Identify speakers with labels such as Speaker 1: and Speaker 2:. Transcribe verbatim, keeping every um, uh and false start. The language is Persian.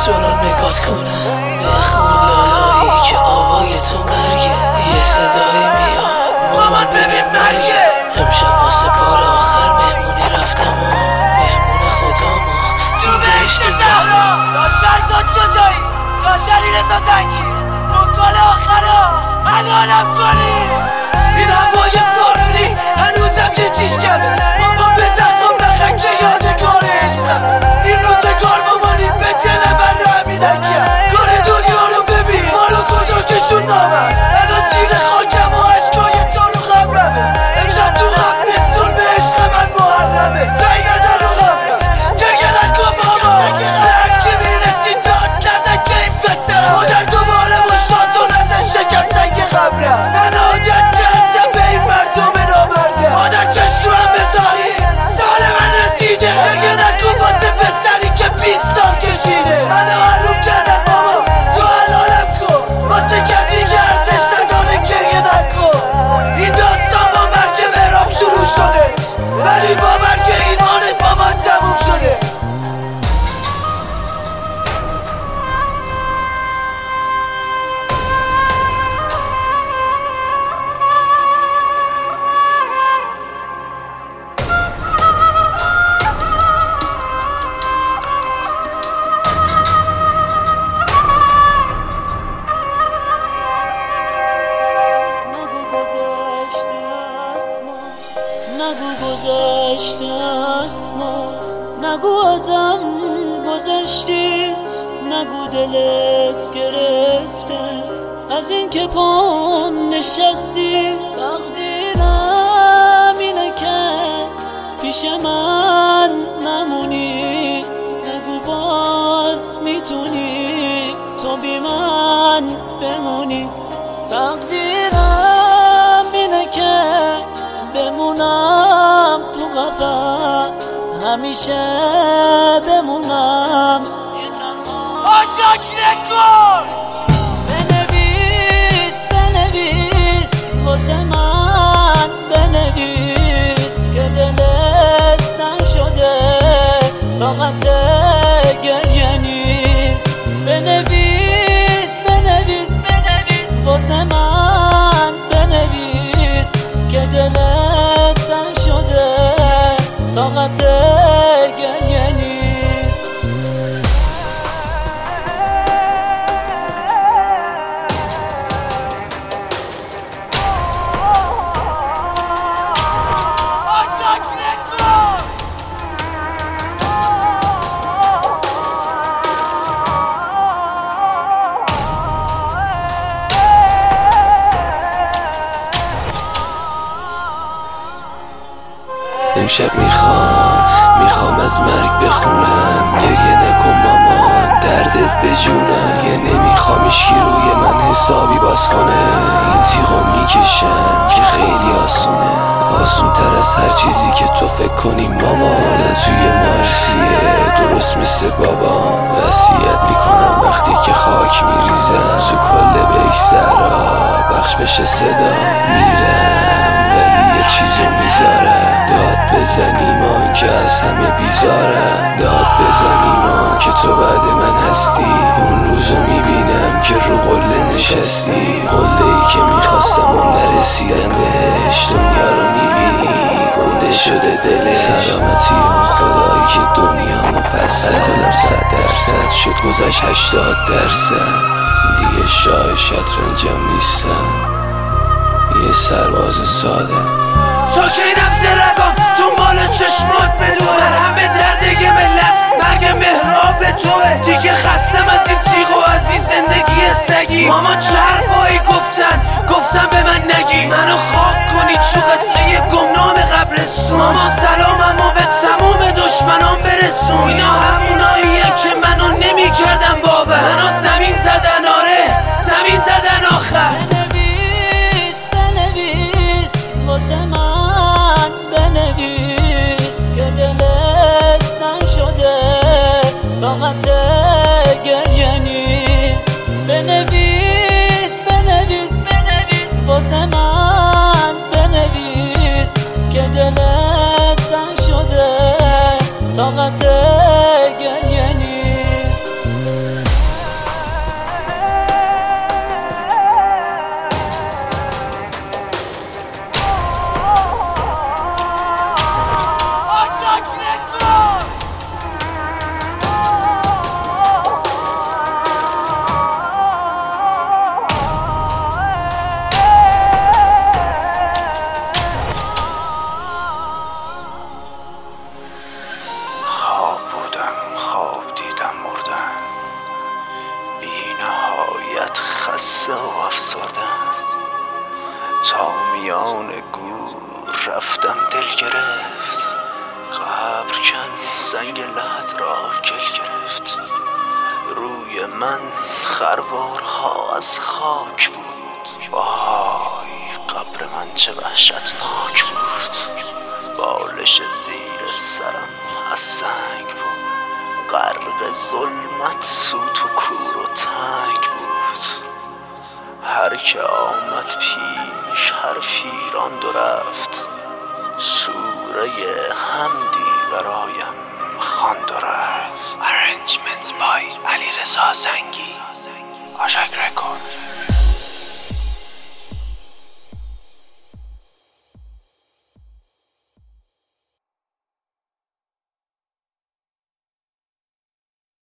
Speaker 1: تو رو نگات کنم به خون لالایی که آوای تو مرگه. یه صدایی میاد مامان ببین مرگه. امشب واسه بار آخر مهمونی رفتم و مهمون خدامو تو بهشت زهرا.
Speaker 2: داشتر زاد شجایی داشتری رزا زنگی مکال آخرا الانم کنی.
Speaker 1: این هوای بارونی هنوزم یه چیش کمه. مامان بزن کن بخن که یادگار عشقم. این روزگار مامانی به دل من رحمی نکرد. کار دنیا رو ببین ما رو کجا کشون نامن. الان زیر خاکم و عشقای تو رو خبرمه. امشب تو قبرستون به عشق من محرمه. جایی نزن رو قبرم گریه نکن مامان. به هرکی میرسی داد نزن که این پسرم مادر دوباره مشتاد و نزن شکستن که قبرم. من عادت کردم به این مردم نامرده. مادر چشم رو هم بذاری سال من رسیده. گریه نکن واسه پسری که بیست سال کشیده. منو حروم کردن ماما تو حلالم کن. واسه کسی که ارزش نداره گریه نکن. این داستان با مرگ مهراب شروع شده ولی با مرگ ایمانت با من تموم شده.
Speaker 3: نگو گذشته از ما، نگو ازم گذشتی، نگو دلت گرفته از این که پام نشستی. تقدیرم اینه که پیش من نمونی. نگو باز میتونی تو بی من بمونی. تقدیرم اینه که بمونم تو قفس همیشه بمونم.
Speaker 2: آشاک نکن
Speaker 3: بنویس بنویس واسه من بنویس که دلت تنگ شده طاقت گریه نیست. بنویس بنویس واسه من بنویس که دلت تنگ شده طاقت گریه نیست.
Speaker 2: آشاک نکن
Speaker 1: امشب میخوام میخوام از مرگ بخونم. گریه نکن مامان دردت به جونم. یه نمیخوام اشکی روی من حسابی باز کنه. این تیغو میکشم که خیلی آسونه. آسون تر از هر چیزی که تو فکر کنی ماما. آدم توی مارسیه درست مثل بابا. وصیت میکنم وقتی که خاک میریزم تو کل بیش زهرا بخش بشه صدا. میرم ولی یه چیزو میذارم. داد بزن ایمان که از همه بیزارم. داد بزن ایمان که تو بعد من هستی. اون روزو میبینم که رو قله نشستی. قله ای که میخواستم و نرسیدم بهش. دنیا رو میبینی گنده شده دلش. سلامتی اون خدایی که دنیا مفصل. الکلم صد درصد شد گذشت هشتاد درصد. دیگه شاه شطرنجم نیستم یه سرباز ساده. ساکینم زرگم دنبال چشمات بدون. در همه دردگی ملت مرگ مهراب توه. دیگه خستم از این تیغ و از این زندگی سگی. ماما چه حرفایی گفتن گفتن به من نگی. منو خاک کنی تو قطعه گمنام قبرستون. ماما سلامم و به تموم دشمنان برسون. اینا هموناییه که منو نمی کردن باور. منو زمین زدن آره زمین زدن آخر.
Speaker 3: بنویس بنویس واسه من بنویس که دلت تنگ شده طاقت گریه نیست. بنویس بنویس واسه من بنویس که دلت تنگ شده طاقت گریه نیست.
Speaker 1: دل گرفت، قبر کن سنگ لحد را گل گرفت. روی من خروارها از خاک بود، وای قبر من چه وحشتناک بود. بالش زیر سرم از سنگ بود، غرق ظلمت سوت و کور و تنگ بود. هر که آمد پیش حرفی راند و رفت، سوره حمدی برایم خواند و رفت.
Speaker 4: Arrangements by علیرضا زنگی. آشاک رکورد.